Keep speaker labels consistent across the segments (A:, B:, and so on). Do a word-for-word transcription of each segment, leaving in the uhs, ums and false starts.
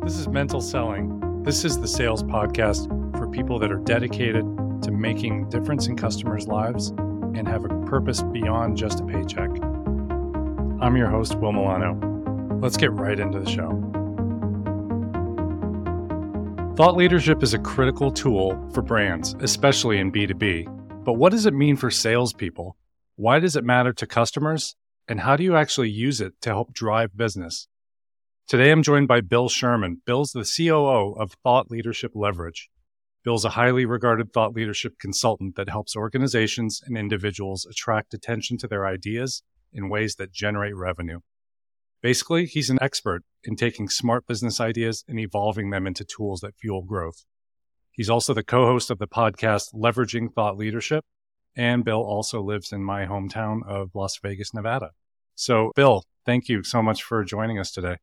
A: This is Mental Selling. This is the sales podcast for people that are dedicated to making a difference in customers' lives and have a purpose beyond just a paycheck. I'm your host, Will Milano. Let's get right into the show. Thought leadership is a critical tool for brands, especially in B two B. But what does it mean for salespeople? Why does it matter to customers? And how do you actually use it to help drive business? Today, I'm joined by Bill Sherman. Bill's the C O O of Thought Leadership Leverage. Bill's a highly regarded thought leadership consultant that helps organizations and individuals attract attention to their ideas in ways that generate revenue. Basically, he's an expert in taking smart business ideas and evolving them into tools that fuel growth. He's also the co-host of the podcast Leveraging Thought Leadership, and Bill also lives in my hometown of Las Vegas, Nevada. So, Bill, thank you so much for joining us today.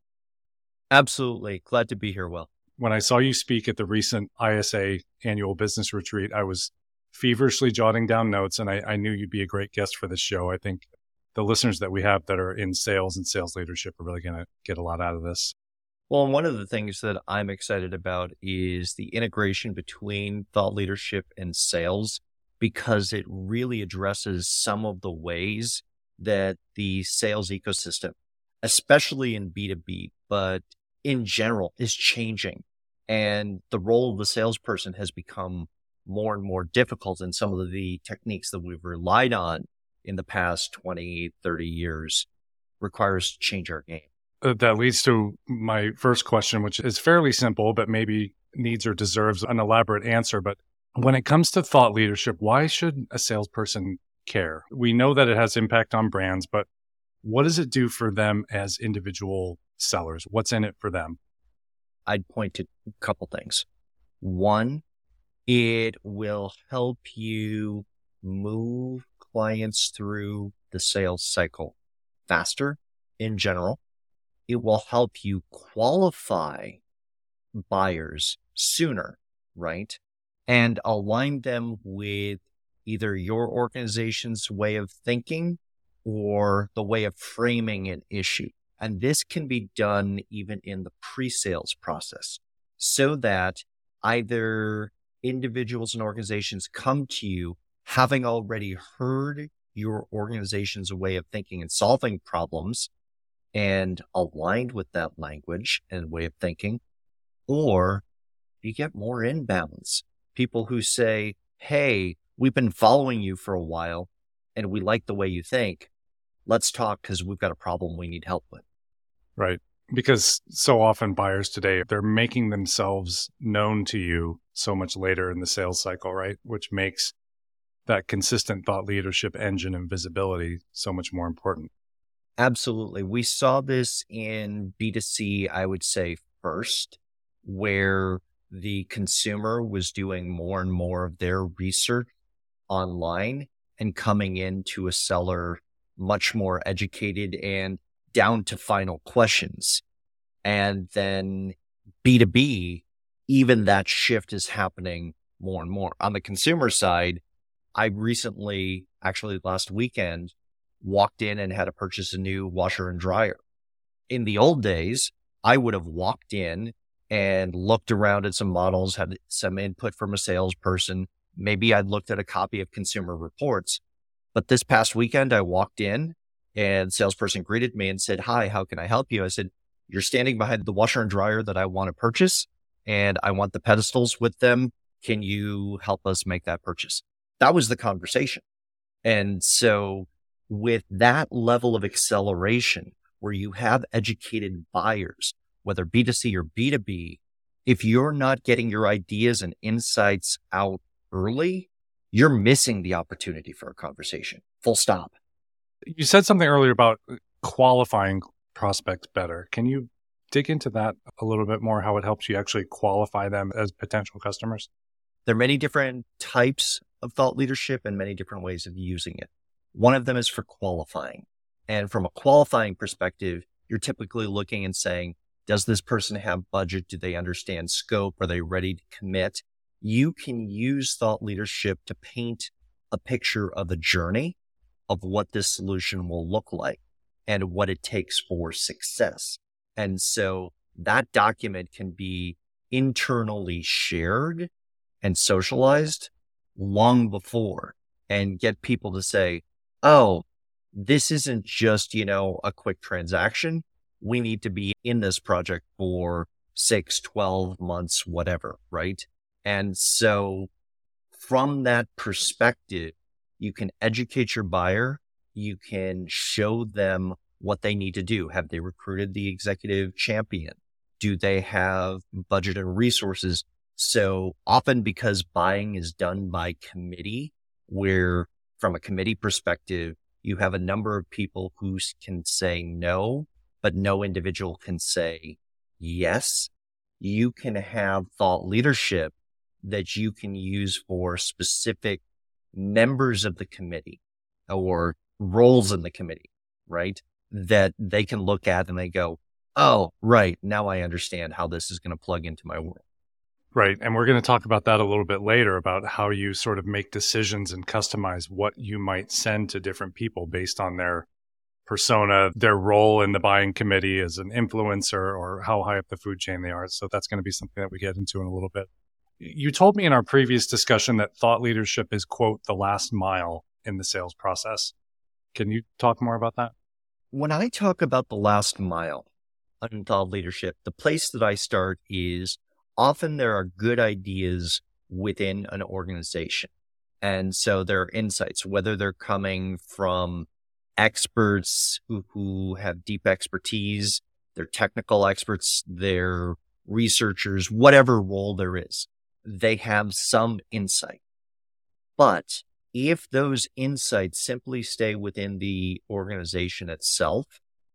B: Absolutely. Glad to be here, Will.
A: When I saw you speak at the recent I S A annual business retreat, I was feverishly jotting down notes, and I, I knew you'd be a great guest for this show. I think the listeners that we have that are in sales and sales leadership are really going to get a lot out of this.
B: Well, and one of the things that I'm excited about is the integration between thought leadership and sales, because it really addresses some of the ways that the sales ecosystem, especially in B two B, but in general, is changing. And the role of the salesperson has become more and more difficult, and some of the techniques that we've relied on in the past twenty, thirty years requires to change our game.
A: Uh, that leads to my first question, which is fairly simple, but maybe needs or deserves an elaborate answer. But when it comes to thought leadership, why should a salesperson care? We know that it has impact on brands, but what does it do for them as individual sellers? What's in it for them?
B: I'd point to a couple things. One, it will help you move clients through the sales cycle faster in general. It will help you qualify buyers sooner, right? And align them with either your organization's way of thinking or the way of framing an issue. And this can be done even in the pre-sales process, so that either individuals and organizations come to you having already heard your organization's way of thinking and solving problems and aligned with that language and way of thinking, or you get more inbounds. People who say, hey, we've been following you for a while and we like the way you think. Let's talk because we've got a problem we need help with.
A: Right. Because so often buyers today, they're making themselves known to you so much later in the sales cycle, right? Which makes that consistent thought leadership engine and visibility so much more important.
B: Absolutely. We saw this in B two C, I would say first, where the consumer was doing more and more of their research online and coming into a seller much more educated and down to final questions. And then B two B, even that shift is happening more and more. On the consumer side, I recently, actually last weekend, walked in and had to purchase a new washer and dryer. In the old days, I would have walked in and looked around at some models, had some input from a salesperson. Maybe I'd looked at a copy of Consumer Reports. But this past weekend, I walked in and salesperson greeted me and said, hi, how can I help you? I said, you're standing behind the washer and dryer that I want to purchase, and I want the pedestals with them. Can you help us make that purchase? That was the conversation. And so with that level of acceleration, where you have educated buyers, whether B two C or B two B, if you're not getting your ideas and insights out early, you're missing the opportunity for a conversation. Full stop.
A: You said something earlier about qualifying prospects better. Can you dig into that a little bit more, how it helps you actually qualify them as potential customers?
B: There are many different types of thought leadership and many different ways of using it. One of them is for qualifying. And from a qualifying perspective, you're typically looking and saying, does this person have budget? Do they understand scope? Are they ready to commit? You can use thought leadership to paint a picture of a journey of what this solution will look like and what it takes for success. And so that document can be internally shared and socialized long before and get people to say, oh, this isn't just, you know, a quick transaction. We need to be in this project for six, twelve months, whatever, right? And so from that perspective, you can educate your buyer. You can show them what they need to do. Have they recruited the executive champion? Do they have budget and resources? So often, because buying is done by committee, where from a committee perspective, you have a number of people who can say no, but no individual can say yes. You can have thought leadership that you can use for specific members of the committee or roles in the committee, right? That they can look at and they go, oh, right, now I understand how this is going to plug into my world.
A: Right. And we're going to talk about that a little bit later, about how you sort of make decisions and customize what you might send to different people based on their persona, their role in the buying committee as an influencer, or how high up the food chain they are. So that's going to be something that we get into in a little bit. You told me in our previous discussion that thought leadership is, quote, the last mile in the sales process. Can you talk more about that?
B: When I talk about the last mile in thought leadership, the place that I start is often there are good ideas within an organization. And so there are insights, whether they're coming from experts who, who have deep expertise, they're technical experts, they're researchers, whatever role there is, they have some insight. But if those insights simply stay within the organization itself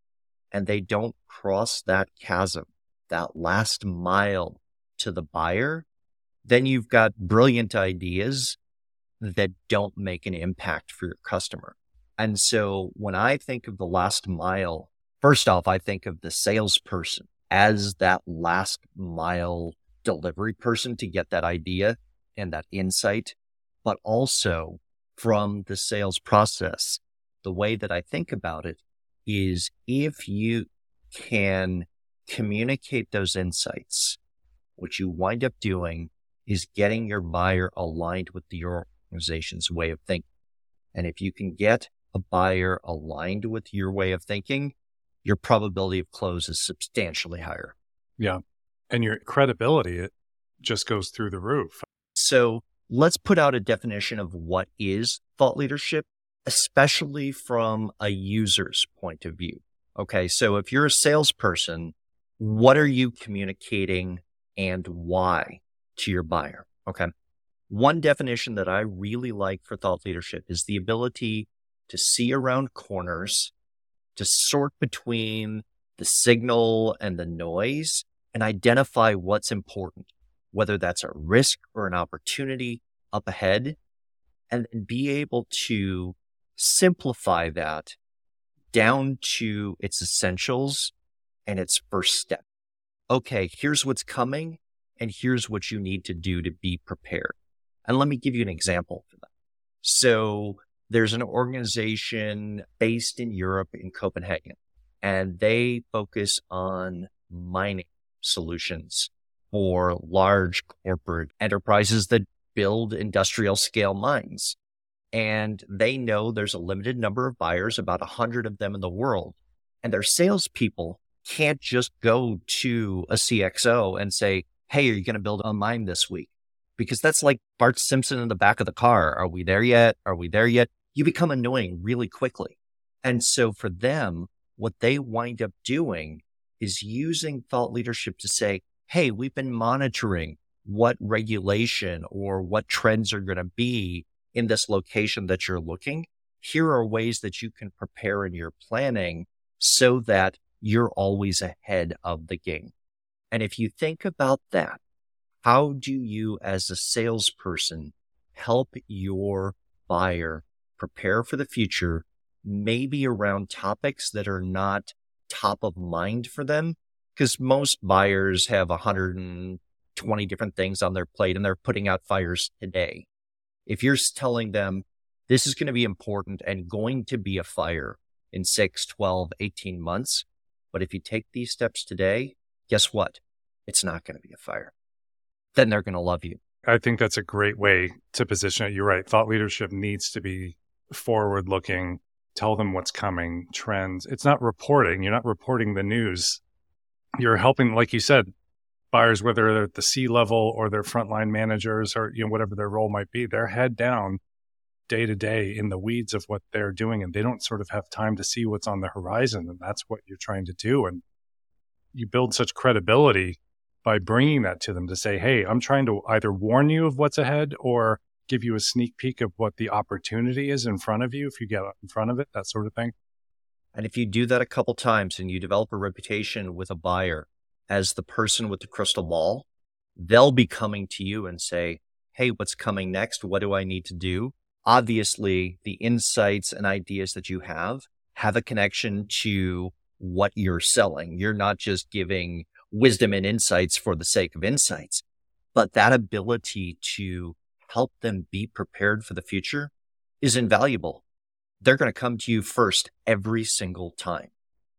B: and they don't cross that chasm, that last mile to the buyer, then you've got brilliant ideas that don't make an impact for your customer. And so when I think of the last mile, first off, I think of the salesperson as that last mile delivery person to get that idea and that insight. But also from the sales process, the way that I think about it is if you can communicate those insights, what you wind up doing is getting your buyer aligned with your organization's way of thinking. And if you can get a buyer aligned with your way of thinking, your probability of close is substantially higher.
A: Yeah. And your credibility, it just goes through the roof.
B: So let's put out a definition of what is thought leadership, especially from a user's point of view. Okay. So if you're a salesperson, what are you communicating and why to your buyer? Okay. One definition that I really like for thought leadership is the ability to see around corners, to sort between the signal and the noise and identify what's important, whether that's a risk or an opportunity up ahead, and then be able to simplify that down to its essentials and its first step. Okay, here's what's coming, and here's what you need to do to be prepared. And let me give you an example for that. So there's an organization based in Europe, in Copenhagen, and they focus on mining solutions for large corporate enterprises that build industrial scale mines. And they know there's a limited number of buyers, about a hundred of them in the world. And their salespeople can't just go to a C X O and say, hey, are you going to build a mine this week? Because that's like Bart Simpson in the back of the car. Are we there yet? Are we there yet? You become annoying really quickly. And so for them, what they wind up doing is using thought leadership to say, hey, we've been monitoring what regulation or what trends are going to be in this location that you're looking. Here are ways that you can prepare in your planning so that you're always ahead of the game. And if you think about that, how do you as a salesperson help your buyer prepare for the future, maybe around topics that are not top of mind for them? Because most buyers have one hundred twenty different things on their plate and they're putting out fires today. If you're telling them this is going to be important and going to be a fire in six, twelve, eighteen months, but if you take these steps today, guess what? It's not going to be a fire. Then they're going to love you.
A: I think that's a great way to position it. You're right. Thought leadership needs to be forward looking, tell them what's coming, trends. It's not reporting. You're not reporting the news. You're helping, like you said, buyers, whether they're at the C level or they're frontline managers or, you know, whatever their role might be, they're head down day to day in the weeds of what they're doing. And they don't sort of have time to see what's on the horizon. And that's what you're trying to do. And you build such credibility by bringing that to them to say, hey, I'm trying to either warn you of what's ahead or give you a sneak peek of what the opportunity is in front of you if you get in front of it, that sort of thing.
B: And if you do that a couple times and you develop a reputation with a buyer as the person with the crystal ball, they'll be coming to you and say, hey, what's coming next? What do I need to do? Obviously, the insights and ideas that you have have a connection to what you're selling. You're not just giving wisdom and insights for the sake of insights, but that ability to help them be prepared for the future is invaluable. They're going to come to you first every single time.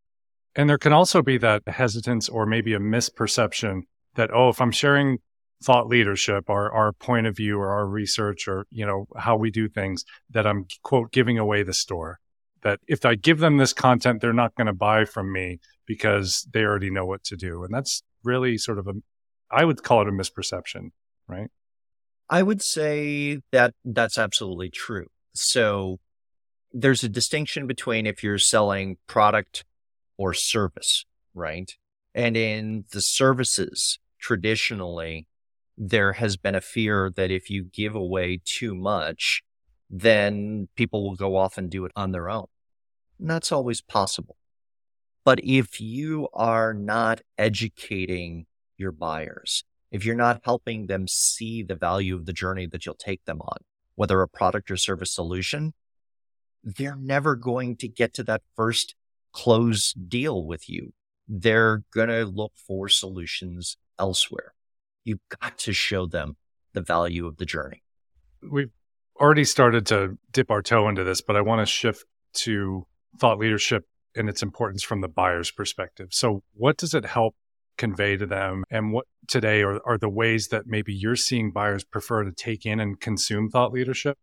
A: And there can also be that hesitance or maybe a misperception that, oh, if I'm sharing thought leadership, our, our point of view or our research or, you know, how we do things, that I'm, quote, giving away the store. That if I give them this content, they're not going to buy from me because they already know what to do. And that's really sort of a, I would call it a misperception, right?
B: I would say that that's absolutely true. So there's a distinction between if you're selling product or service, right? And in the services, traditionally, there has been a fear that if you give away too much, then people will go off and do it on their own. And that's always possible. But if you are not educating your buyers, if you're not helping them see the value of the journey that you'll take them on, whether a product or service solution, they're never going to get to that first close deal with you. They're going to look for solutions elsewhere. You've got to show them the value of the journey.
A: We've already started to dip our toe into this, but I want to shift to thought leadership and its importance from the buyer's perspective. So what does it help convey to them? And what today are, are the ways that maybe you're seeing buyers prefer to take in and consume thought leadership?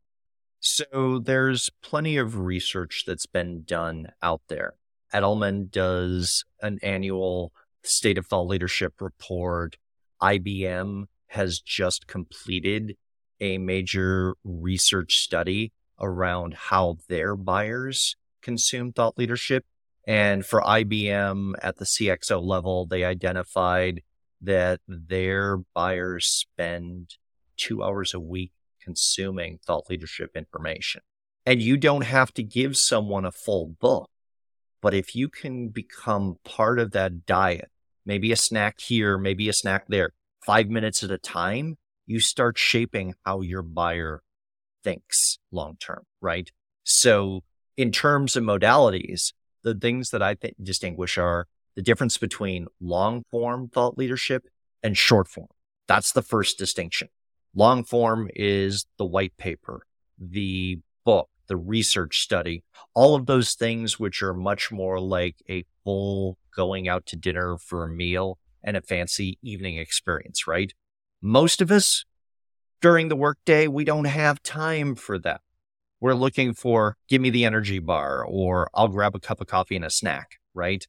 B: So there's plenty of research that's been done out there. Edelman does an annual State of Thought Leadership report. I B M has just completed a major research study around how their buyers consume thought leadership. And for I B M at the C X O level, they identified that their buyers spend two hours a week consuming thought leadership information. And you don't have to give someone a full book, but if you can become part of that diet, maybe a snack here, maybe a snack there, five minutes at a time, you start shaping how your buyer thinks long-term, right? So in terms of modalities, the things that I think distinguish are the difference between long-form thought leadership and short-form. That's the first distinction. Long-form is the white paper, the book, the research study, all of those things which are much more like a full going out to dinner for a meal and a fancy evening experience, right? Most of us during the workday, we don't have time for that. We're looking for, give me the energy bar, or I'll grab a cup of coffee and a snack, right?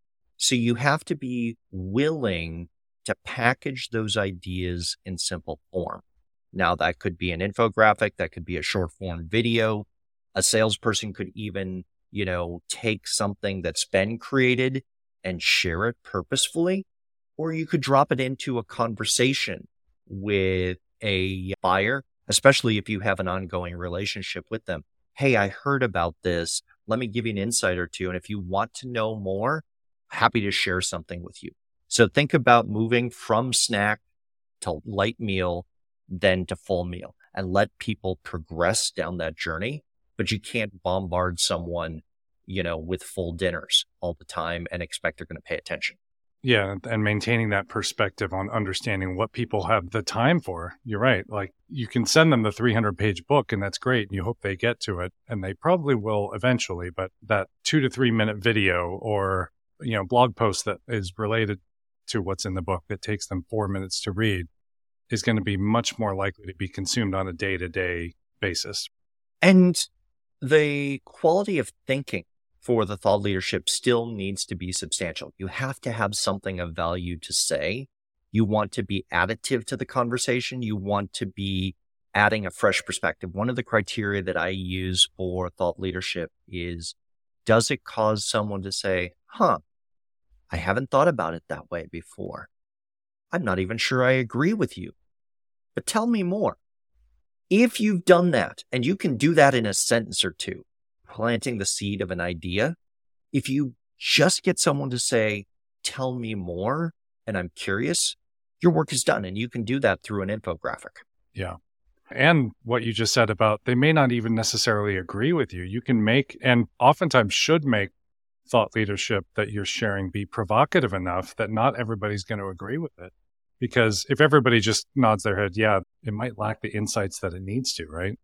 B: So you have to be willing to package those ideas in simple form. Now, that could be an infographic, that could be a short form video. A salesperson could even, you know, take something that's been created and share it purposefully, or you could drop it into a conversation with a buyer, especially if you have an ongoing relationship with them. Hey, I heard about this. Let me give you an insight or two. And if you want to know more, happy to share something with you. So think about moving from snack to light meal, then to full meal, and let people progress down that journey. But you can't bombard someone, you know, with full dinners all the time and expect they're going to pay attention.
A: Yeah, and maintaining that perspective on understanding what people have the time for. You're right. Like, you can send them the three hundred page book, and that's great, and you hope they get to it, and they probably will eventually. But that two to three minute video or, you know, blog post that is related to what's in the book that takes them four minutes to read is going to be much more likely to be consumed on a day-to-day basis.
B: And the quality of thinking for the thought leadership still needs to be substantial. You have to have something of value to say. You want to be additive to the conversation. You want to be adding a fresh perspective. One of the criteria that I use for thought leadership is, does it cause someone to say, huh, I haven't thought about it that way before. I'm not even sure I agree with you, but tell me more. If you've done that, and you can do that in a sentence or two, planting the seed of an idea, if you just get someone to say, tell me more, and I'm curious, your work is done. And you can do that through an infographic.
A: Yeah. And what you just said about they may not even necessarily agree with you. You can make, and oftentimes should make, thought leadership that you're sharing be provocative enough that not everybody's going to agree with it. Because if everybody just nods their head, yeah, it might lack the insights that it needs to, right?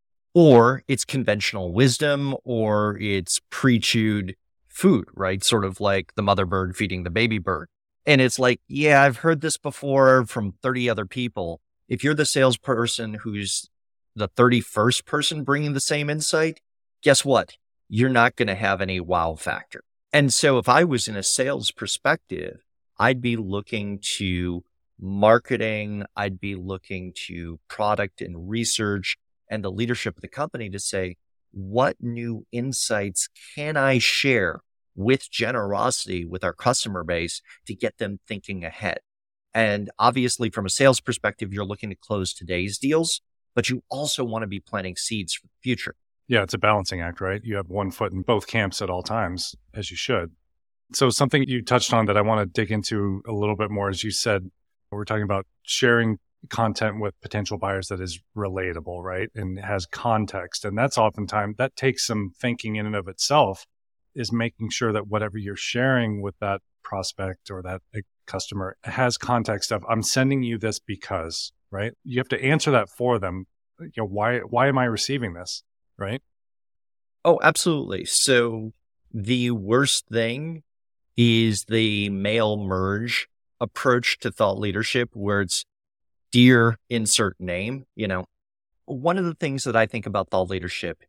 B: Or it's conventional wisdom, or it's pre-chewed food, right? Sort of like the mother bird feeding the baby bird. And it's like, yeah, I've heard this before from thirty other people. If you're the salesperson who's the thirty-first person bringing the same insight, guess what? You're not going to have any wow factor. And so if I was in a sales perspective, I'd be looking to marketing, I'd be looking to product and research and the leadership of the company to say, what new insights can I share with generosity with our customer base to get them thinking ahead? And obviously, from a sales perspective, you're looking to close today's deals, but you also want to be planting seeds for the future.
A: Yeah, it's a balancing act, right? You have one foot in both camps at all times, as you should. So something you touched on that I want to dig into a little bit more, as you said, we're talking about sharing content with potential buyers that is relatable, right? And has context. And that's oftentimes, that takes some thinking in and of itself, is making sure that whatever you're sharing with that prospect or that customer has context of, I'm sending you this because, right? You have to answer that for them. You know, why, why am I receiving this? Right?
B: Oh, absolutely. So the worst thing is the mail merge approach to thought leadership, where it's dear insert name. You know, one of the things that I think about thought leadership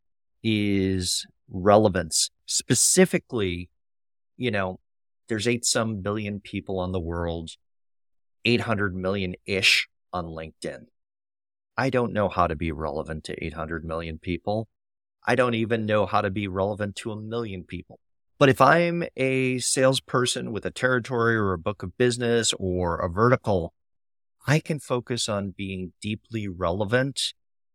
B: is relevance. Specifically, you know, there's eight some billion people on the world, eight hundred million-ish on LinkedIn. I don't know how to be relevant to eight hundred million people. I don't even know how to be relevant to a million people. But if I'm a salesperson with a territory or a book of business or a vertical, I can focus on being deeply relevant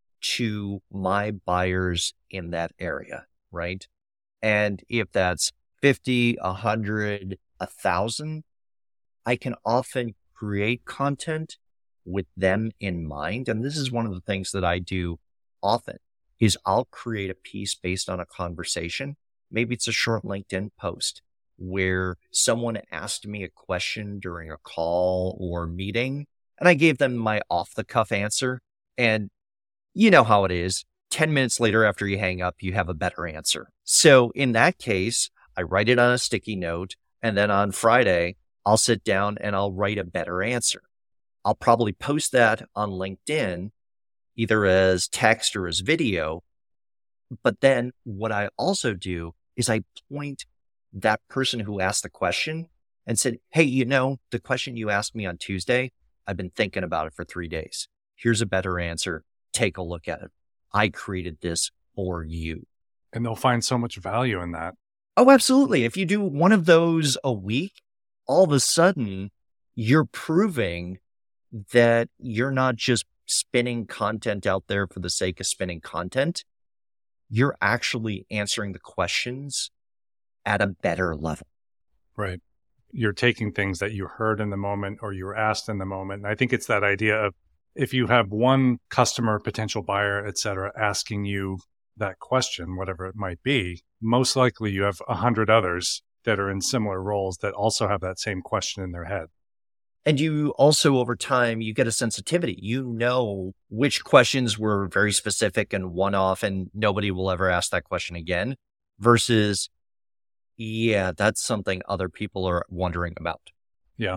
B: to my buyers in that area, right? And if that's fifty, a hundred, a thousand, I can often create content with them in mind. And this is one of the things that I do often, is I'll create a piece based on a conversation. Maybe it's a short LinkedIn post where someone asked me a question during a call or meeting, and I gave them my off-the-cuff answer. And you know how it is. ten minutes later, after you hang up, you have a better answer. So in that case, I write it on a sticky note, and then on Friday, I'll sit down and I'll write a better answer. I'll probably post that on LinkedIn, either as text or as video. But then what I also do is I point that person who asked the question and said, hey, you know, the question you asked me on Tuesday, I've been thinking about it for three days. Here's a better answer. Take a look at it. I created this for you.
A: And they'll find so much value in that.
B: Oh, absolutely. If you do one of those a week, all of a sudden you're proving that you're not just spinning content out there for the sake of spinning content. You're actually answering the questions at a better level.
A: Right. You're taking things that you heard in the moment or you were asked in the moment. And I think it's that idea of, if you have one customer, potential buyer, et cetera, asking you that question, whatever it might be, most likely you have a hundred others that are in similar roles that also have that same question in their head.
B: And you also, over time, you get a sensitivity. You know which questions were very specific and one-off and nobody will ever ask that question again, versus, yeah, that's something other people are wondering about.
A: Yeah.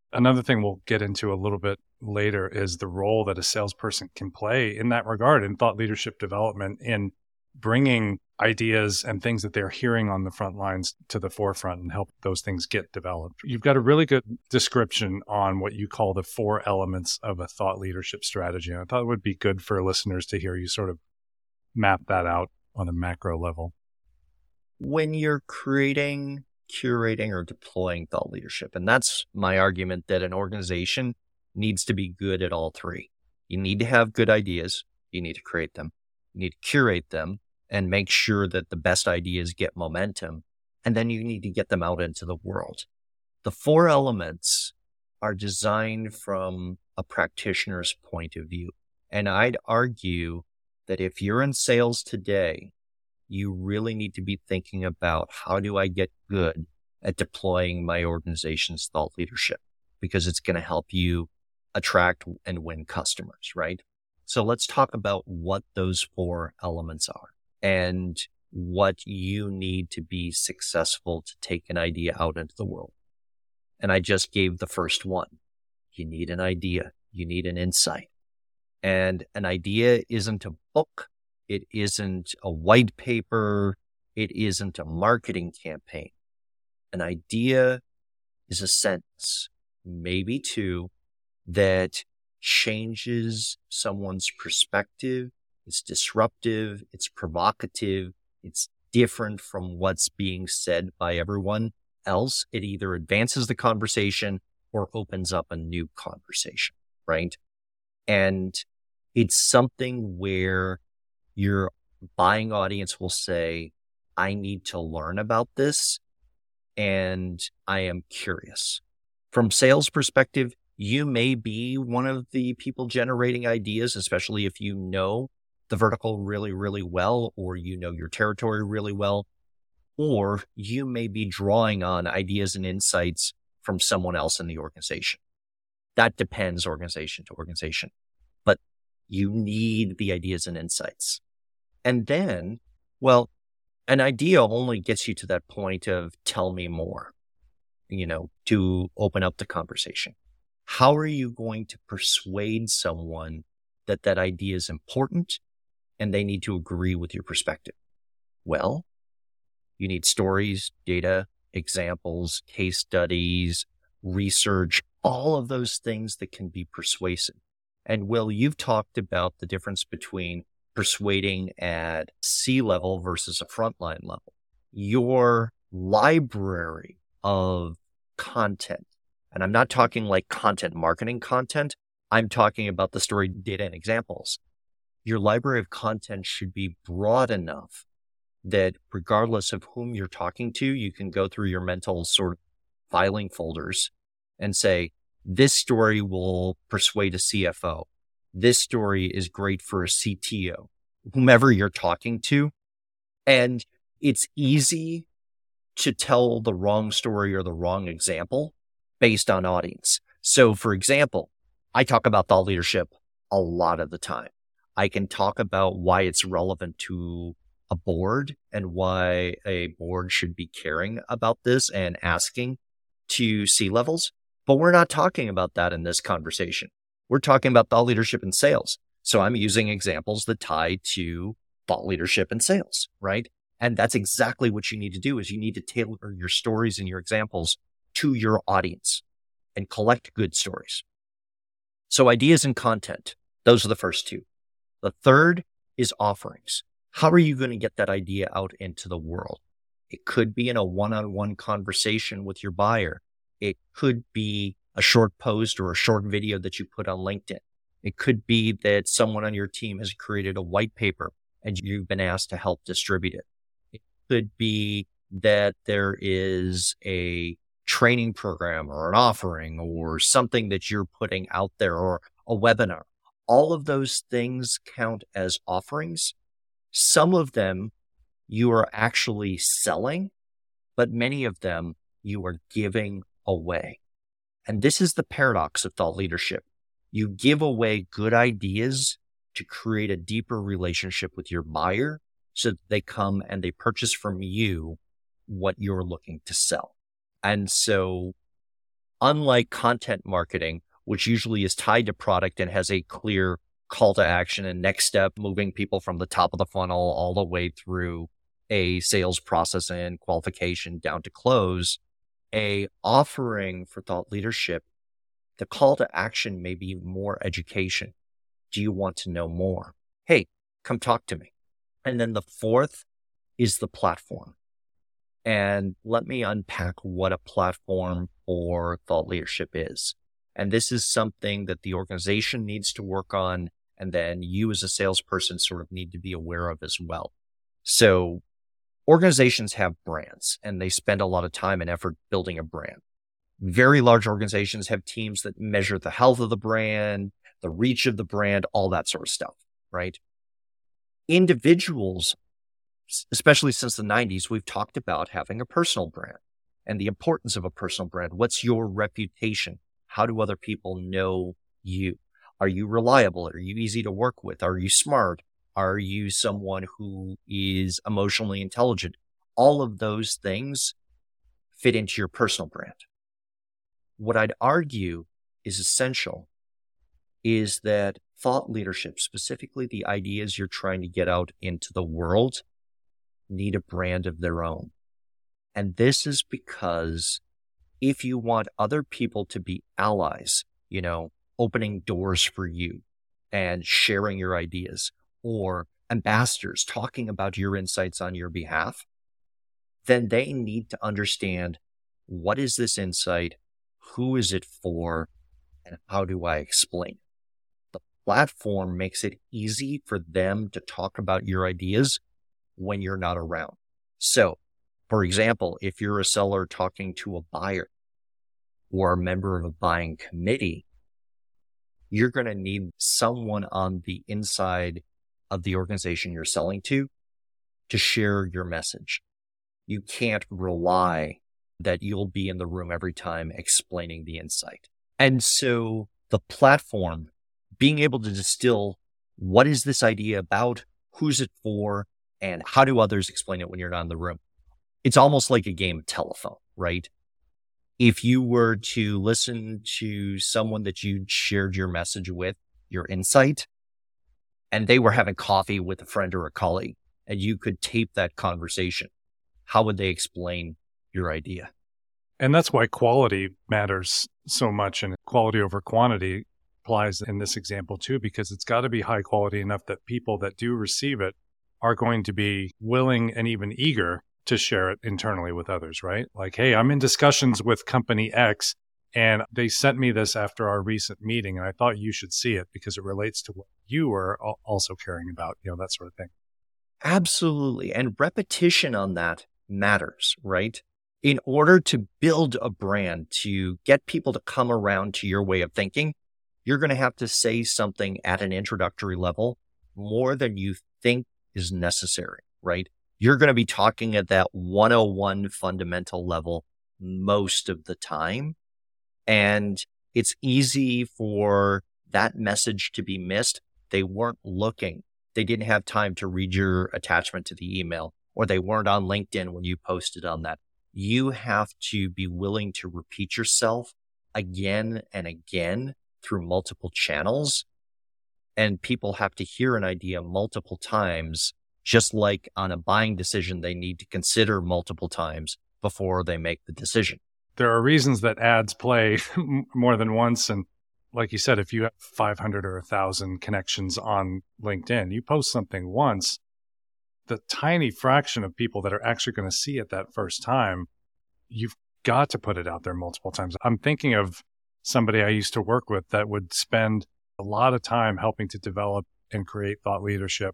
A: Another thing we'll get into a little bit later is the role that a salesperson can play in that regard in thought leadership development, in bringing ideas and things that they're hearing on the front lines to the forefront and help those things get developed. You've got a really good description on what you call the four elements of a thought leadership strategy. And I thought it would be good for listeners to hear you sort of map that out on a macro level.
B: When you're creating, curating, or deploying thought leadership, and that's my argument that an organization needs to be good at all three. You need to have good ideas. You need to create them. You need to curate them and make sure that the best ideas get momentum. And then you need to get them out into the world. The four elements are designed from a practitioner's point of view. And I'd argue that if you're in sales today, you really need to be thinking about, how do I get good at deploying my organization's thought leadership? Because it's going to help you attract and win customers, right? So let's talk about what those four elements are and what you need to be successful to take an idea out into the world. And I just gave the first one. You need an idea. You need an insight. And an idea isn't a book. It isn't a white paper. It isn't a marketing campaign. An idea is a sentence, maybe two, that changes someone's perspective. It's disruptive. It's provocative. It's different from what's being said by everyone else. It either advances the conversation or opens up a new conversation, right? And it's something where your buying audience will say, I need to learn about this and I am curious. From sales perspective, you may be one of the people generating ideas, especially if you know the vertical really, really well, or you know your territory really well, or you may be drawing on ideas and insights from someone else in the organization. That depends organization to organization, but you need the ideas and insights. And then, well, an idea only gets you to that point of tell me more, you know, to open up the conversation. How are you going to persuade someone that that idea is important and they need to agree with your perspective? Well, you need stories, data, examples, case studies, research, all of those things that can be persuasive. And Will, you've talked about the difference between persuading at C-level versus a frontline level. Your library of content, and I'm not talking like content marketing content, I'm talking about the story, data, and examples. Your library of content should be broad enough that regardless of whom you're talking to, you can go through your mental sort of filing folders and say, this story will persuade a C F O. This story is great for a C T O, whomever you're talking to. And it's easy to tell the wrong story or the wrong example based on audience. So for example, I talk about thought leadership a lot of the time. I can talk about why it's relevant to a board and why a board should be caring about this and asking to C-levels. But we're not talking about that in this conversation. We're talking about thought leadership in sales. So I'm using examples that tie to thought leadership in sales, right? And that's exactly what you need to do is you need to tailor your stories and your examples to your audience and collect good stories. So ideas and content, those are the first two. The third is offerings. How are you going to get that idea out into the world? It could be in a one-on-one conversation with your buyer. It could be a short post or a short video that you put on LinkedIn. It could be that someone on your team has created a white paper and you've been asked to help distribute it. It could be that there is a training program or an offering or something that you're putting out there or a webinar. All of those things count as offerings. Some of them you are actually selling, but many of them you are giving away. And this is the paradox of thought leadership. You give away good ideas to create a deeper relationship with your buyer so that they come and they purchase from you what you're looking to sell. And so Unlike content marketing, which usually is tied to product and has a clear call to action and next step, moving people from the top of the funnel all the way through a sales process and qualification down to close, a offering for thought leadership, the call to action may be more education. Do you want to know more? Hey, come talk to me. And then the fourth is the platform. And let me unpack what a platform for thought leadership is. And this is something that the organization needs to work on, and then you as a salesperson sort of need to be aware of as well. So organizations have brands, and they spend a lot of time and effort building a brand. Very large organizations have teams that measure the health of the brand, the reach of the brand, all that sort of stuff, right? Individuals, especially since the nineties, we've talked about having a personal brand and the importance of a personal brand. What's your reputation? How do other people know you? Are you reliable? Are you easy to work with? Are you smart? Are you someone who is emotionally intelligent? All of those things fit into your personal brand. What I'd argue is essential is that thought leadership, specifically the ideas you're trying to get out into the world, need a brand of their own. And this is because if you want other people to be allies, you know, opening doors for you and sharing your ideas, or ambassadors talking about your insights on your behalf, then they need to understand, what is this insight? Who is it for? And how do I explain it? The platform makes it easy for them to talk about your ideas when you're not around. So, for example, if you're a seller talking to a buyer or a member of a buying committee, you're going to need someone on the inside of the organization you're selling to to share your message. You can't rely that you'll be in the room every time explaining the insight. And so the platform, being able to distill what is this idea about, who's it for, and how do others explain it when you're not in the room? It's almost like a game of telephone, right? If you were to listen to someone that you shared your message with, your insight, and they were having coffee with a friend or a colleague, and you could tape that conversation, how would they explain your idea?
A: And that's why quality matters so much, and quality over quantity applies in this example too, because it's got to be high quality enough that people that do receive it are going to be willing and even eager to share it internally with others, right? Like, hey, I'm in discussions with company X, and they sent me this after our recent meeting, and I thought you should see it because it relates to what you are also caring about, you know, that sort of thing.
B: Absolutely. And repetition on that matters, right? In order to build a brand, to get people to come around to your way of thinking, you're going to have to say something at an introductory level more than you think is necessary, right? You're going to be talking at that one oh one fundamental level most of the time. And it's easy for that message to be missed. They weren't looking. They didn't have time to read your attachment to the email, or they weren't on LinkedIn when you posted on that. You have to be willing to repeat yourself again and again through multiple channels. And people have to hear an idea multiple times, just like on a buying decision, they need to consider multiple times before they make the decision.
A: There are reasons that ads play more than once. And like you said, if you have five hundred or one thousand connections on LinkedIn, you post something once, the tiny fraction of people that are actually going to see it that first time, you've got to put it out there multiple times. I'm thinking of somebody I used to work with that would spend a lot of time helping to develop and create thought leadership,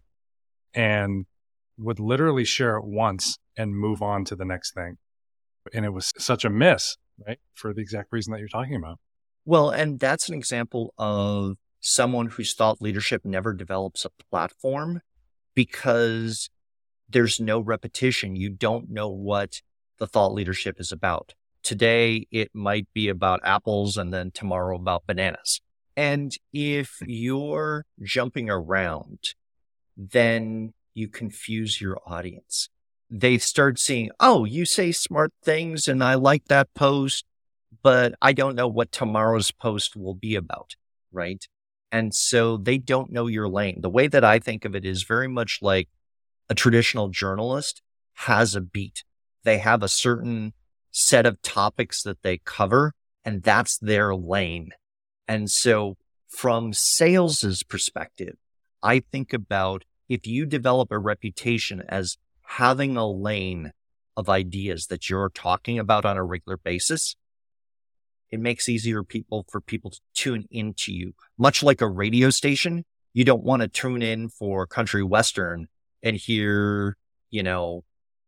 A: and would literally share it once and move on to the next thing. And it was such a miss, right? For the exact reason that you're talking about.
B: Well, and that's an example of someone whose thought leadership never develops a platform because there's no repetition. You don't know what the thought leadership is about. Today, it might be about apples, and then tomorrow about bananas. And if you're jumping around, then you confuse your audience. They start seeing, oh, you say smart things and I like that post, but I don't know what tomorrow's post will be about, right? And so they don't know your lane. The way that I think of it is very much like a traditional journalist has a beat. They have a certain set of topics that they cover, and that's their lane. And so from sales's perspective, I think about if you develop a reputation as having a lane of ideas that you're talking about on a regular basis, it makes easier people for people to tune into you. Much like a radio station, you don't want to tune in for country western and hear, you know,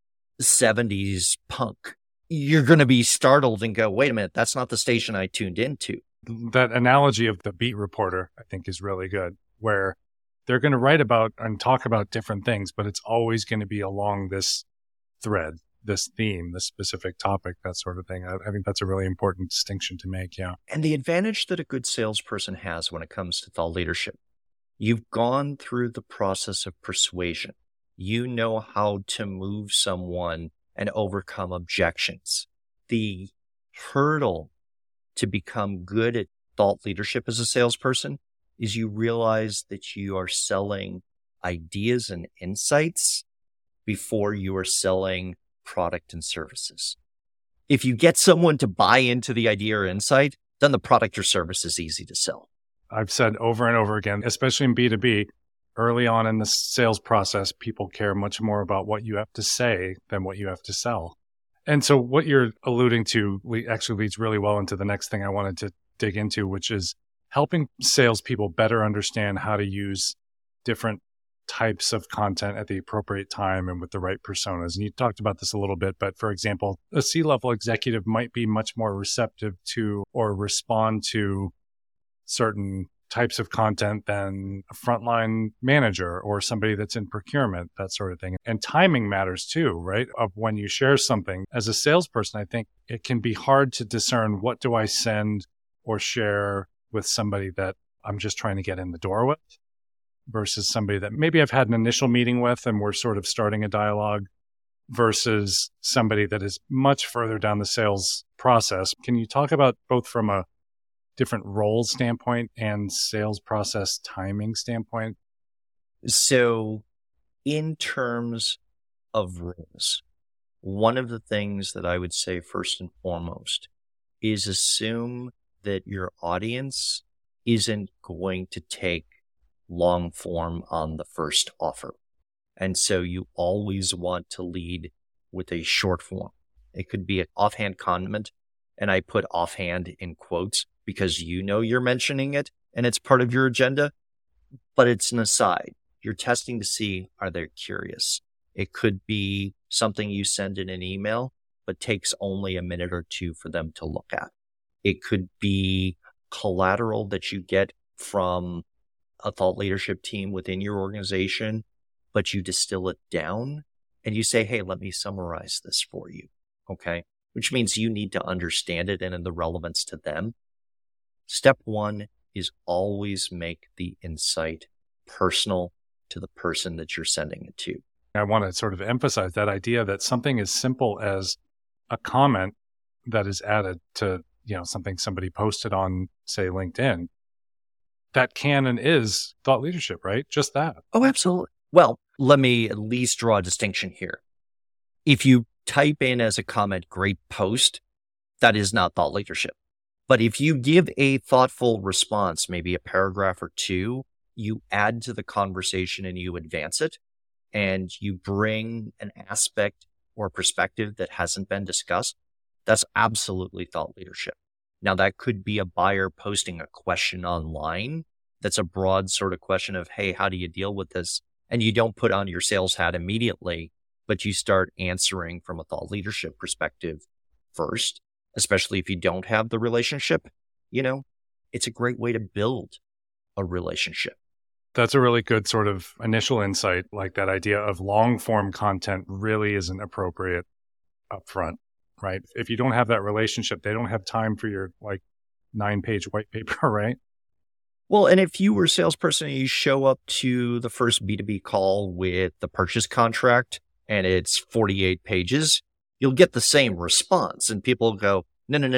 B: seventies punk. You're going to be startled and go, wait a minute, that's not the station I tuned into.
A: That analogy of the beat reporter, I think, is really good, where they're going to write about and talk about different things, but it's always going to be along this thread, this theme, this specific topic, that sort of thing. I, I think that's a really important distinction to make. Yeah.
B: And the advantage that a good salesperson has when it comes to thought leadership, you've gone through the process of persuasion. You know how to move someone and overcome objections. The hurdle to become good at thought leadership as a salesperson is you realize that you are selling ideas and insights before you are selling product and services. If you get someone to buy into the idea or insight, then the product or service is easy to sell.
A: I've said over and over again, especially in B two B, early on in the sales process, people care much more about what you have to say than what you have to sell. And so what you're alluding to actually leads really well into the next thing I wanted to dig into, which is helping salespeople better understand how to use different types of content at the appropriate time and with the right personas. And you talked about this a little bit, but for example, a C-level executive might be much more receptive to or respond to certain types of content than a frontline manager or somebody that's in procurement, that sort of thing. And timing matters too, right? Of when you share something. As a salesperson, I think it can be hard to discern what do I send or share with somebody that I'm just trying to get in the door with versus somebody that maybe I've had an initial meeting with and we're sort of starting a dialogue versus somebody that is much further down the sales process. Can you talk about both from a different roles standpoint and sales process timing standpoint?
B: So in terms of roles, one of the things that I would say first and foremost is assume that your audience isn't going to take long form on the first offer. And so you always want to lead with a short form. It could be an offhand comment, and I put offhand in quotes because you know you're mentioning it and it's part of your agenda, but it's an aside. You're testing to see, are they curious? It could be something you send in an email, but takes only a minute or two for them to look at. It could be collateral that you get from a thought leadership team within your organization, but you distill it down and you say, hey, let me summarize this for you. Okay. Which means you need to understand it and in the relevance to them. Step one is always make the insight personal to the person that you're sending it to.
A: I want to sort of emphasize that idea that something as simple as a comment that is added to, you know, something somebody posted on, say, LinkedIn, that can and is thought leadership, right? Just that.
B: Oh, absolutely. Well, let me at least draw a distinction here. If you type in as a comment, great post, that is not thought leadership. But if you give a thoughtful response, maybe a paragraph or two, you add to the conversation and you advance it, and you bring an aspect or perspective that hasn't been discussed, that's absolutely thought leadership. Now, that could be a buyer posting a question online. That's a broad sort of question of, hey, how do you deal with this? And you don't put on your sales hat immediately, but you start answering from a thought leadership perspective first, especially if you don't have the relationship. You know, it's a great way to build a relationship.
A: That's a really good sort of initial insight, like that idea of long form content really isn't appropriate up front, right? If you don't have that relationship, they don't have time for your like nine page white paper, right?
B: Well, and if you were a salesperson and you show up to the first B two B call with the purchase contract and it's forty-eight pages, you'll get the same response. And people go, no, no, no, no.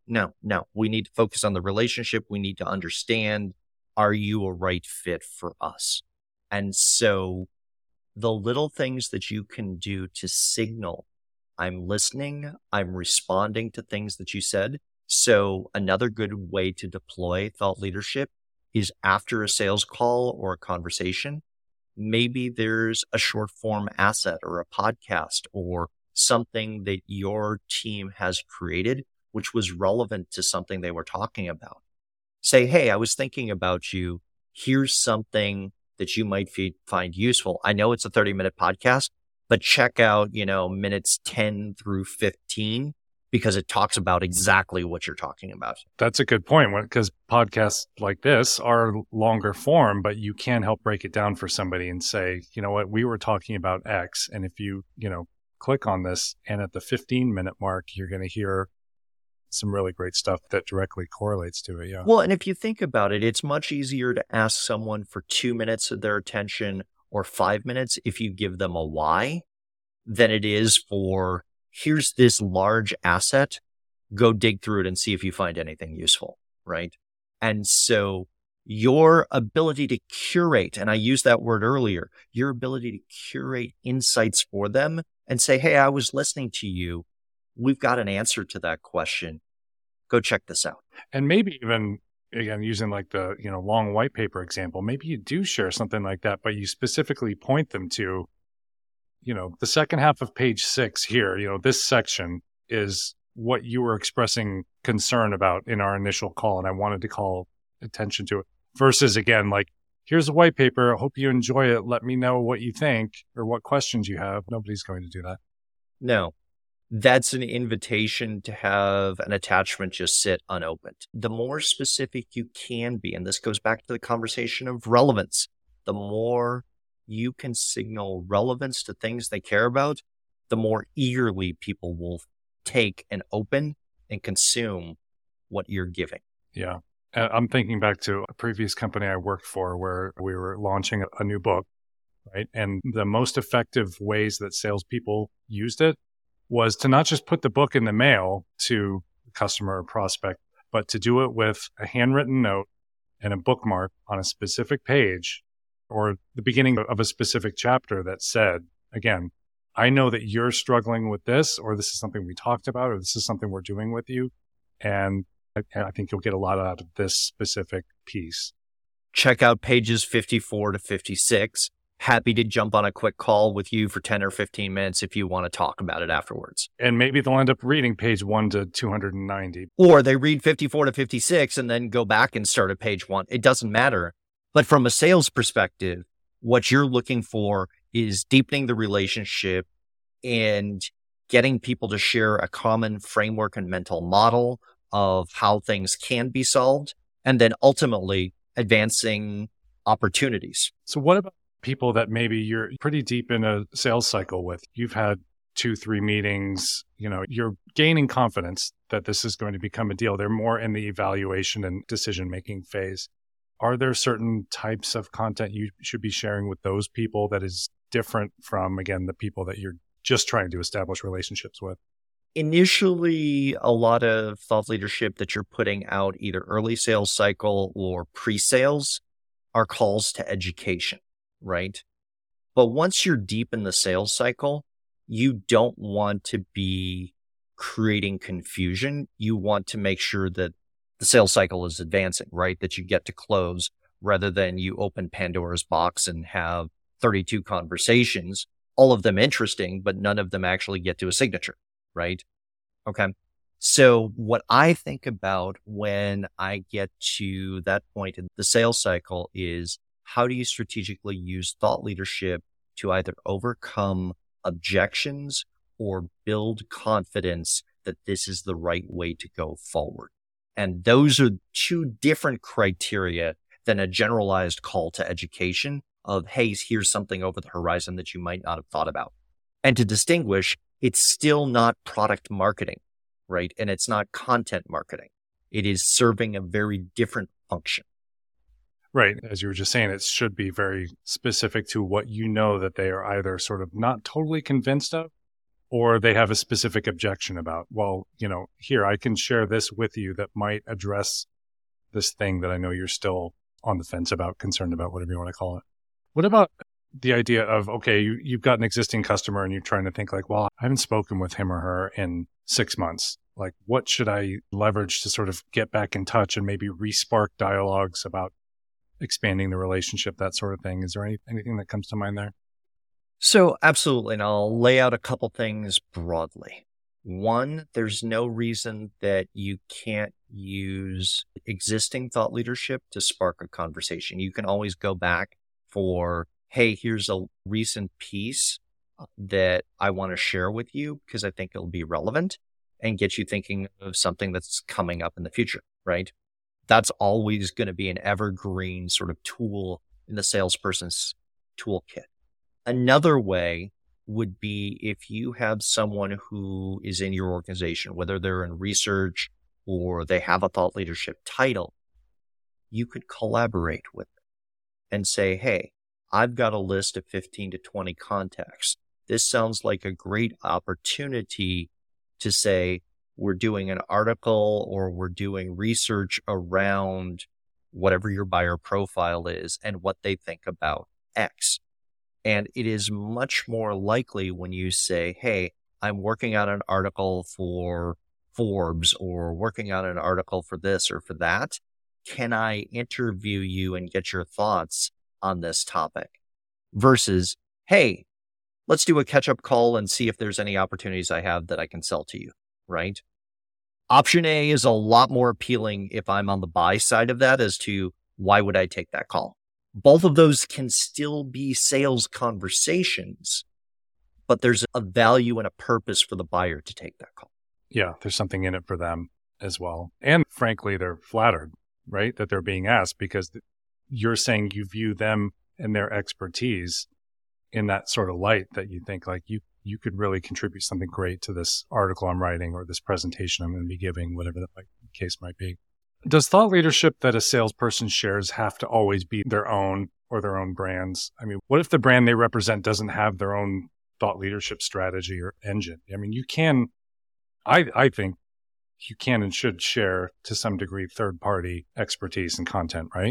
B: no, no. We need to focus on the relationship. We need to understand, are you a right fit for us? And so the little things that you can do to signal, I'm listening, I'm responding to things that you said. So another good way to deploy thought leadership is after a sales call or a conversation, maybe there's a short form asset or a podcast or something that your team has created, which was relevant to something they were talking about. Say, hey, I was thinking about you. Here's something that you might f- find useful. I know it's a thirty minute podcast, but check out, you know, minutes ten through fifteen, because it talks about exactly what you're talking about.
A: That's a good point, because podcasts like this are longer form, but you can help break it down for somebody and say, you know what, we were talking about X. And if you, you know, click on this and at the fifteen minute mark, you're going to hear some really great stuff that directly correlates to it. Yeah.
B: Well, and if you think about it, it's much easier to ask someone for two minutes of their attention or five minutes if you give them a why than it is for, here's this large asset, go dig through it and see if you find anything useful, right? And so your ability to curate, and I used that word earlier, your ability to curate insights for them and say, hey, I was listening to you. We've got an answer to that question. Go check this out.
A: And maybe even, again, using like the, you know, long white paper example, maybe you do share something like that, but you specifically point them to, you know, the second half of page six here, you know, this section is what you were expressing concern about in our initial call. And I wanted to call attention to it versus, again, like, here's a white paper. I hope you enjoy it. Let me know what you think or what questions you have. Nobody's going to do that.
B: No, that's an invitation to have an attachment just sit unopened. The more specific you can be, and this goes back to the conversation of relevance, the more you can signal relevance to things they care about, the more eagerly people will take and open and consume what you're giving.
A: Yeah. I'm thinking back to a previous company I worked for where we were launching a new book, right? And the most effective ways that salespeople used it was to not just put the book in the mail to the customer or prospect, but to do it with a handwritten note and a bookmark on a specific page or the beginning of a specific chapter that said, again, I know that you're struggling with this, or this is something we talked about, or this is something we're doing with you. And I, I think you'll get a lot out of this specific piece.
B: Check out pages fifty-four to fifty-six. Happy to jump on a quick call with you for ten or fifteen minutes if you want to talk about it afterwards.
A: And maybe they'll end up reading page one to two hundred ninety.
B: Or they read fifty-four to fifty-six and then go back and start at page one. It doesn't matter. But from a sales perspective, what you're looking for is deepening the relationship and getting people to share a common framework and mental model of how things can be solved, and then ultimately advancing opportunities.
A: So what about people that maybe you're pretty deep in a sales cycle with? You've had two, three meetings, you know, you're gaining confidence that this is going to become a deal. They're more in the evaluation and decision-making phase. Are there certain types of content you should be sharing with those people that is different from, again, the people that you're just trying to establish relationships with?
B: Initially, a lot of thought leadership that you're putting out, either early sales cycle or pre-sales, are calls to education, right? But once you're deep in the sales cycle, you don't want to be creating confusion. You want to make sure that the sales cycle is advancing, right? That you get to close rather than you open Pandora's box and have thirty-two conversations, all of them interesting, but none of them actually get to a signature, right? Okay. So what I think about when I get to that point in the sales cycle is, how do you strategically use thought leadership to either overcome objections or build confidence that this is the right way to go forward? And those are two different criteria than a generalized call to education of, hey, here's something over the horizon that you might not have thought about. And to distinguish, it's still not product marketing, right? And it's not content marketing. It is serving a very different function.
A: Right. As you were just saying, it should be very specific to what you know that they are either sort of not totally convinced of, or they have a specific objection about, well, you know, here, I can share this with you that might address this thing that I know you're still on the fence about, concerned about, whatever you want to call it. What about the idea of, okay, you, you've got an existing customer and you're trying to think like, well, I haven't spoken with him or her in six months. Like, what should I leverage to sort of get back in touch and maybe re-spark dialogues about expanding the relationship, that sort of thing? Is there any, anything that comes to mind there?
B: So absolutely. And I'll lay out a couple things broadly. One, there's no reason that you can't use existing thought leadership to spark a conversation. You can always go back for, hey, here's a recent piece that I want to share with you because I think it'll be relevant and get you thinking of something that's coming up in the future, right? That's always going to be an evergreen sort of tool in the salesperson's toolkit. Another way would be if you have someone who is in your organization, whether they're in research or they have a thought leadership title, you could collaborate with them and say, hey, I've got a list of fifteen to twenty contacts. This sounds like a great opportunity to say, we're doing an article or we're doing research around whatever your buyer profile is and what they think about X. And it is much more likely when you say, hey, I'm working on an article for Forbes or working on an article for this or for that. Can I interview you and get your thoughts on this topic? Versus, hey, let's do a catch-up call and see if there's any opportunities I have that I can sell to you, right? Option A is a lot more appealing if I'm on the buy side of that as to why would I take that call? Both of those can still be sales conversations, but there's a value and a purpose for the buyer to take that call.
A: Yeah, there's something in it for them as well. And frankly, they're flattered, right, that they're being asked because you're saying you view them and their expertise in that sort of light that you think like you you could really contribute something great to this article I'm writing or this presentation I'm going to be giving, whatever the case might be. Does thought leadership that a salesperson shares have to always be their own or their own brands? I mean, what if the brand they represent doesn't have their own thought leadership strategy or engine? I mean, you can, I, I think you can and should share to some degree third-party expertise and content, right?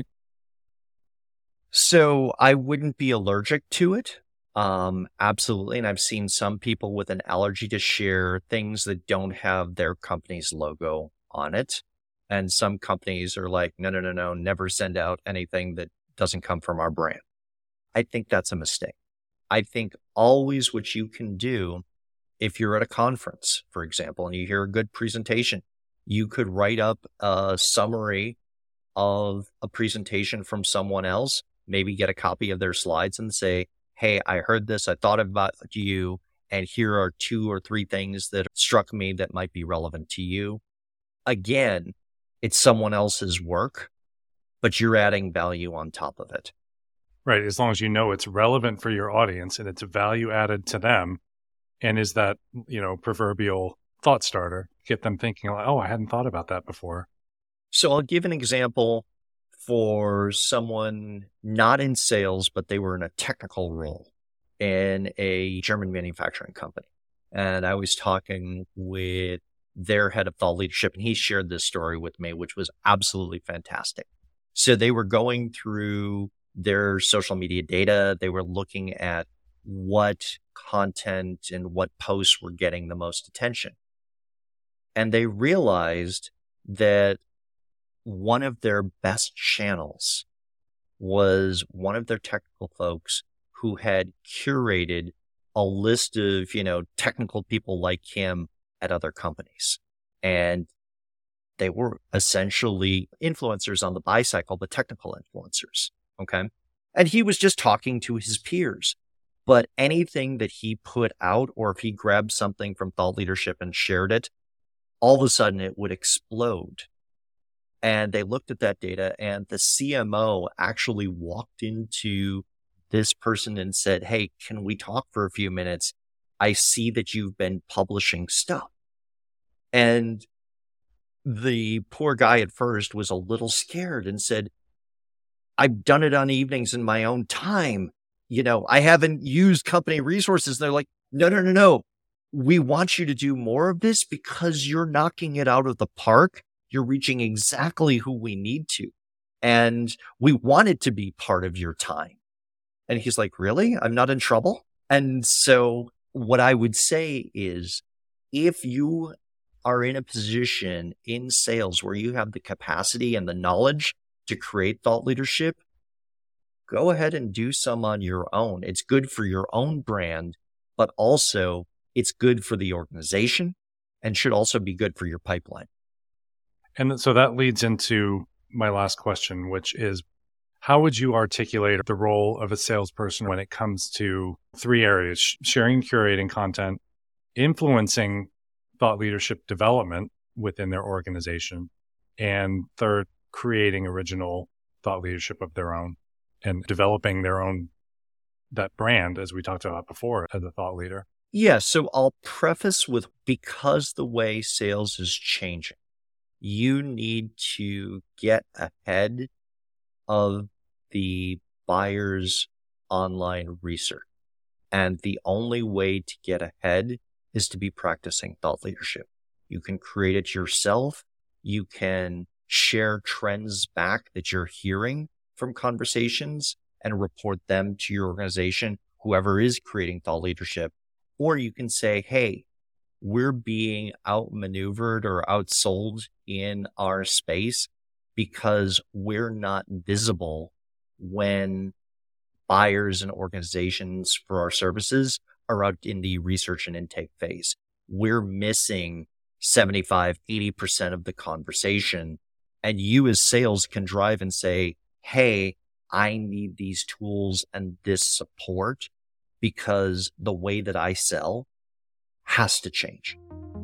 B: So I wouldn't be allergic to it. Um, absolutely. And I've seen some people with an allergy to share things that don't have their company's logo on it. And some companies are like, no, no, no, no, never send out anything that doesn't come from our brand. I think that's a mistake. I think always what you can do, if you're at a conference, for example, and you hear a good presentation, you could write up a summary of a presentation from someone else, maybe get a copy of their slides and say, hey, I heard this, I thought about you, and here are two or three things that struck me that might be relevant to you. Again, it's someone else's work, but you're adding value on top of it.
A: Right. As long as you know it's relevant for your audience and it's a value added to them and is that, you know, proverbial thought starter, get them thinking like, oh, I hadn't thought about that before.
B: So I'll give an example for someone not in sales, but they were in a technical role in a German manufacturing company. And I was talking with their head of thought leadership, and he shared this story with me, which was absolutely fantastic. So they were going through their social media data. They were looking at what content and what posts were getting the most attention. And they realized that one of their best channels was one of their technical folks who had curated a list of, you know, technical people like him at other companies. And they were essentially influencers on the buy cycle, but technical influencers. Okay. And he was just talking to his peers, but anything that he put out, or if he grabbed something from thought leadership and shared it, all of a sudden it would explode. And they looked at that data, and the C M O actually walked into this person and said, hey, can we talk for a few minutes? I see that you've been publishing stuff. And the poor guy at first was a little scared and said, I've done it on evenings in my own time. You know, I haven't used company resources. They're like, no, no, no, no. we want you to do more of this because you're knocking it out of the park. You're reaching exactly who we need to. And we want it to be part of your time. And he's like, really? I'm not in trouble? And so what I would say is, if you are in a position in sales where you have the capacity and the knowledge to create thought leadership, go ahead and do some on your own. It's good for your own brand, but also it's good for the organization and should also be good for your pipeline.
A: And so that leads into my last question, which is, how would you articulate the role of a salesperson when it comes to three areas: sharing and curating content, influencing thought leadership development within their organization, and third, creating original thought leadership of their own and developing their own, that brand, as we talked about before, as a thought leader?
B: Yeah, so I'll preface with, because the way sales is changing, you need to get ahead of the buyer's online research. And the only way to get ahead is to be practicing thought leadership. You can create it yourself. You can share trends back that you're hearing from conversations and report them to your organization, whoever is creating thought leadership. Or you can say, hey, we're being outmaneuvered or outsold in our space because we're not visible when buyers and organizations for our services are out in the research and intake phase. We're missing seventy-five, eighty percent of the conversation. And you as sales can drive and say, hey, I need these tools and this support because the way that I sell has to change.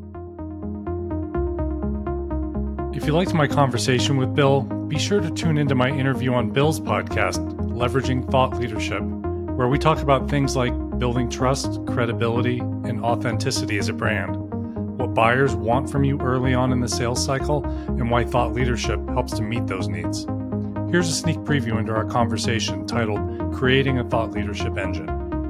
A: If you liked my conversation with Bill, be sure to tune into my interview on Bill's podcast, Leveraging Thought Leadership, where we talk about things like building trust, credibility, and authenticity as a brand, what buyers want from you early on in the sales cycle, and why thought leadership helps to meet those needs. Here's a sneak preview into our conversation titled Creating a Thought Leadership Engine.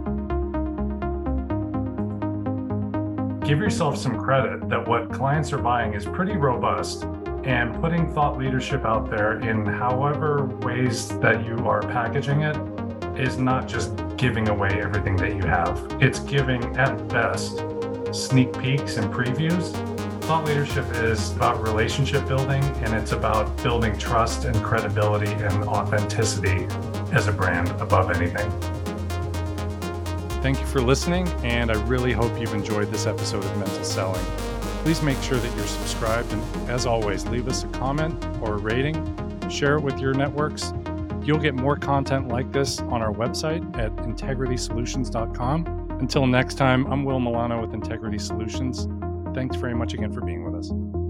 A: Give yourself some credit that what clients are buying is pretty robust, and putting thought leadership out there in however ways that you are packaging it is not just giving away everything that you have. It's giving, at best, sneak peeks and previews. Thought leadership is about relationship building, and it's about building trust and credibility and authenticity as a brand above anything. Thank you for listening, and I really hope you've enjoyed this episode of Mental Selling. Please make sure that you're subscribed, and as always, leave us a comment or a rating, share it with your networks. You'll get more content like this on our website at integrity solutions dot com. Until next time, I'm Will Milano with Integrity Solutions. Thanks very much again for being with us.